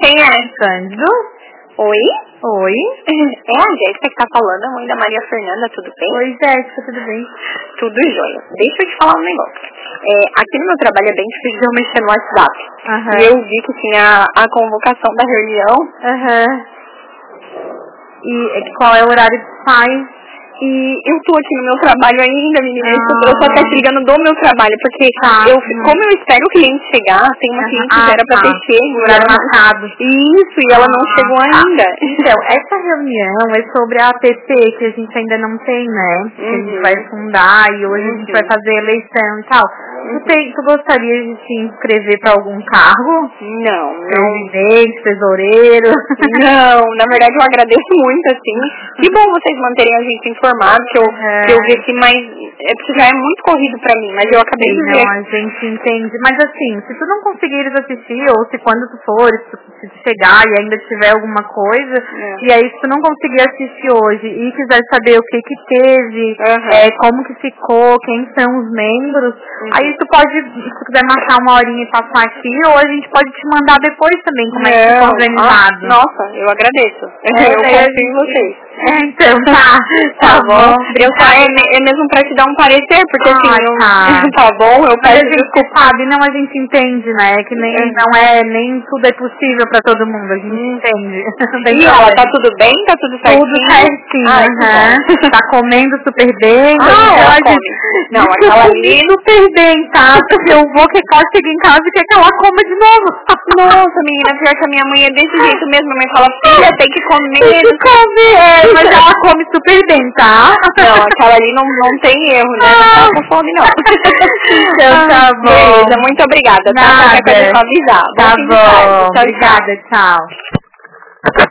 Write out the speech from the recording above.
Quem é? Cândido. Oi? Oi. É a Jéssica que tá falando, a mãe da Maria Fernanda, tudo bem? Oi, Jéssica, tudo bem? Tudo jóia. Deixa eu te falar um negócio. Aqui no meu trabalho é bem difícil de eu mexer no WhatsApp. E eu vi que tinha a convocação da reunião. E qual é o horário que sai? E eu tô aqui no meu trabalho ainda, menina. Eu tô até te ligando do meu trabalho, porque como eu espero o cliente chegar, tem uma cliente que era pra ter chego. Horário marcado. Isso, e ela não chegou ainda. Então, essa reunião é sobre a APP, que a gente ainda não tem, né? Que a gente vai fundar e hoje a gente vai fazer eleição e tal. Tu gostaria de se inscrever pra algum cargo? Não. Presidente, tesoureiro? Não, na verdade eu agradeço muito, assim. Que bom vocês manterem a gente informado, que eu vi aqui, mas porque já é muito corrido pra mim, mas eu acabei de ver. Não, a gente entende. Mas assim, se tu não conseguires assistir, ou se quando tu fores, se tu chegar e ainda tiver alguma coisa, e aí se tu não conseguir assistir hoje e quiser saber o que teve, como que ficou, quem são os membros, aí tu pode, se tu quiser marcar uma horinha e passar aqui, ou a gente pode te mandar depois também, como é que ficou organizado. Nossa, eu agradeço. Eu confio em vocês. Então, tá bom. É mesmo pra te dar um parecer, porque assim, tá bom, eu peço desculpa. Sabe, não, a gente entende, né, que nem tudo é possível pra todo mundo, a gente entende. E ela tá tudo bem? Tá tudo certinho? Tudo certinho, tá comendo super bem. Ela come. Não, aquela ali super bem, tá? Porque eu vou que ela chega em casa e quer que ela coma de novo. Nossa, menina, pior que a minha mãe é desse jeito mesmo. A mãe fala, filha, tem que comer. Tem que comer, mas ela come super bem, tá? Não, aquela ali não tem erro, né? Não tá com fome, não. Então tá bom. Beleza, muito obrigada, tá? Qualquer coisa é só avisar. Tá bom, Tchau, obrigada, tchau.